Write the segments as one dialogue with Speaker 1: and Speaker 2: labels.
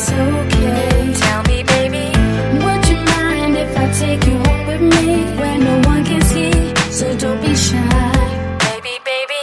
Speaker 1: that's okay.
Speaker 2: Tell me, baby,
Speaker 1: Would you mind if I take you home with me where no one can see? So don't be shy.
Speaker 2: baby, baby.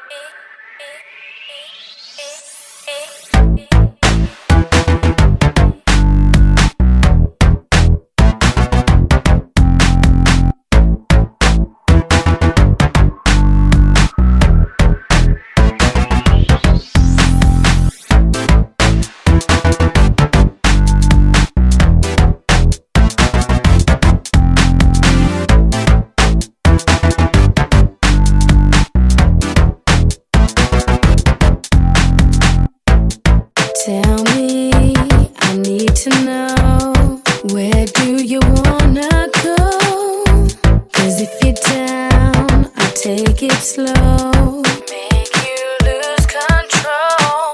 Speaker 1: Tell me, I need to know, where do you wanna go? 'Cause if you're down, I'll take it slow.
Speaker 2: Make you lose control.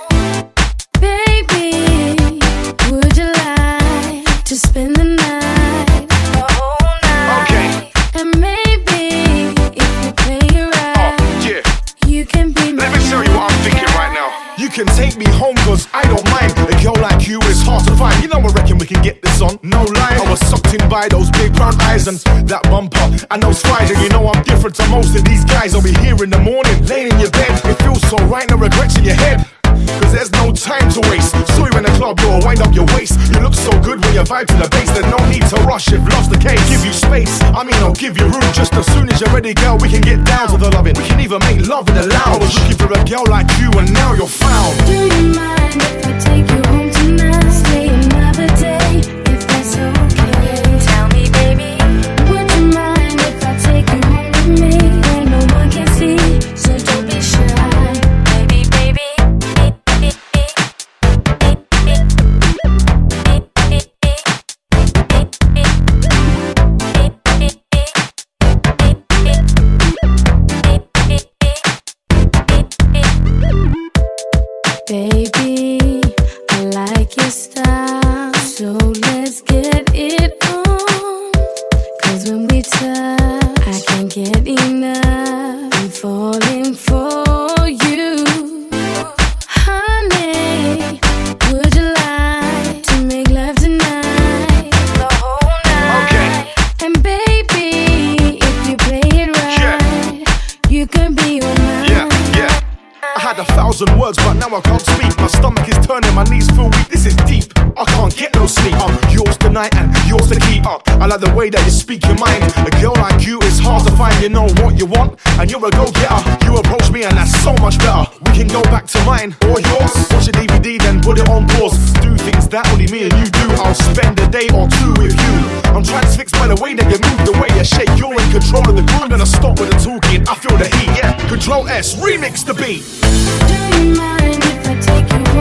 Speaker 1: Baby, would you like to spend the night?
Speaker 2: The whole night.
Speaker 3: Okay.
Speaker 1: And maybe, if you play it right,
Speaker 3: Yeah,
Speaker 1: you can be my
Speaker 3: let me show you what I'm thinking right now. You can take me home cause I don't mind. A girl like you is hard to find. You know I reckon we can get this on, no lie. I was sucked in by those big brown eyes and that bumper and those thighs. And you know I'm different to most of these guys. I'll be here in the morning, laying in your bed. It feels so right, no regrets in your head. Cause there's no time to waste. Saw you in the club, you'll wind up your waist. You look so good when you vibe to the bass. There's no need to rush if love's the case. Give you space, I mean I'll give you room. Just as soon as you're ready, girl, we can get down to the loving. We can even make love in the lounge. I was looking for a girl like you and now you're found.
Speaker 1: Do you mind if I take you home tonight? Stay another day, if that's okay.
Speaker 2: Tell me, baby,
Speaker 1: Would you mind if I take you home with me where no one can see? So don't be shy.
Speaker 2: baby, baby.
Speaker 1: Baby, I like your style, so let's get it on. 'Cause when we touch, I can't get enough. I'm falling for you. Honey, would you like to make love tonight?
Speaker 2: The whole night.
Speaker 3: Okay.
Speaker 1: And baby, if you play it right, you can be all mine.
Speaker 3: Yeah. I had 1,000 words, but now I can't speak. My stomach is turning, my knees feel weak. This is deep. I can't get no sleep. I'm yours tonight and yours to keep up. I like the way that you speak your mind. A girl like you is hard to find. You know what you want, and you're a go-getter. You approach me, and that's so much better. We can go back to mine or yours. Watch a DVD, then put it on pause. Do things that only me and you do. I'll spend a day or two with you. I'm transfixed by the way that you move, the way you shake. You're in control of the groove. I'm gonna stop with the talking. I feel the heat. Yeah. Control S, remix the beat.
Speaker 1: Do you mind if I take you